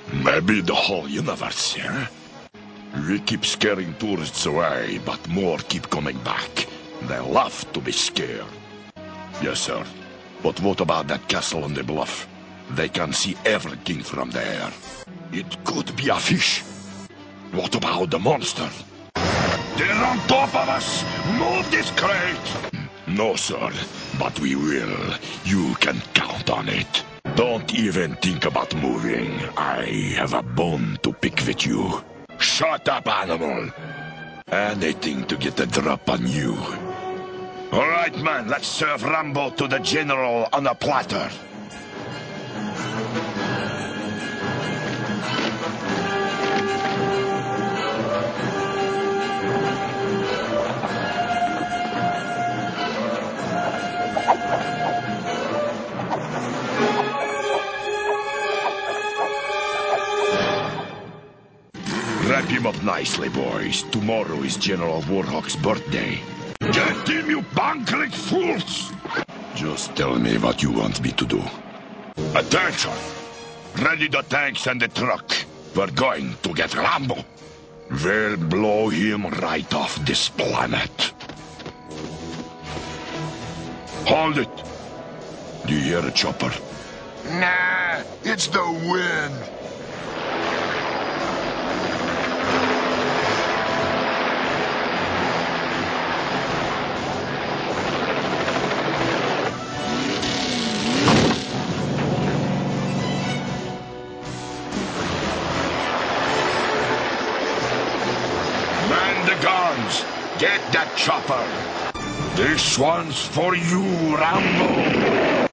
Maybe the whole universe, yeah? We keep scaring tourists away, but more keep coming back. They love to be scared. Yes, sir. But what about that castle on the bluff? They can see everything from there. It could be a fish. What about the monster? They're on top of us! Move this crate! No, sir, but we will. You can count on it. Don't even think about moving. I have a bone to pick with you. Shut up, animal! Anything to get a drop on you. All right, man, let's serve Rambo to the general on a platter. Wrap him up nicely, boys. Tomorrow is General Warhawk's birthday. Get him, you bank-licked fools! Just tell me what you want me to do. Attention! Ready the tanks and the truck. We're going to get Rambo. We'll blow him right off this planet. Hold it! Do you hear a chopper? Nah, it's the wind. Man the guns! Get that chopper! This one's for you, Rambo!